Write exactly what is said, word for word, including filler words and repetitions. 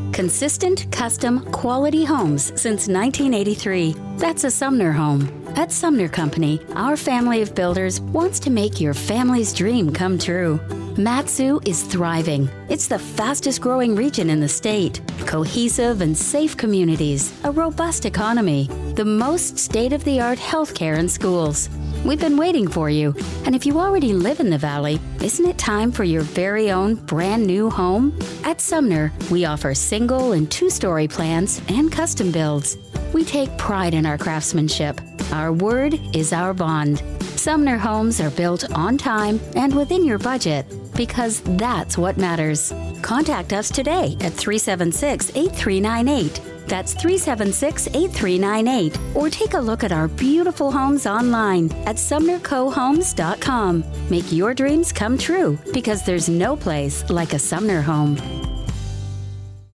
Consistent, custom, quality homes since nineteen eighty-three. That's a Sumner home. At Sumner Company, our family of builders wants to make your family's dream come true. Mat-Su is thriving. It's the fastest growing region in the state. Cohesive and safe communities, a robust economy, the most state-of-the-art healthcare and schools. We've been waiting for you, and if you already live in the Valley, isn't it time for your very own brand new home? At Sumner, we offer single and two-story plans and custom builds. We take pride in our craftsmanship. Our word is our bond. Sumner homes are built on time and within your budget, because that's what matters. Contact us today at three seven six, eight three nine eight. That's three seven six, eight three nine eight. Or take a look at our beautiful homes online at sumner co homes dot com. Make your dreams come true, because there's no place like a Sumner home.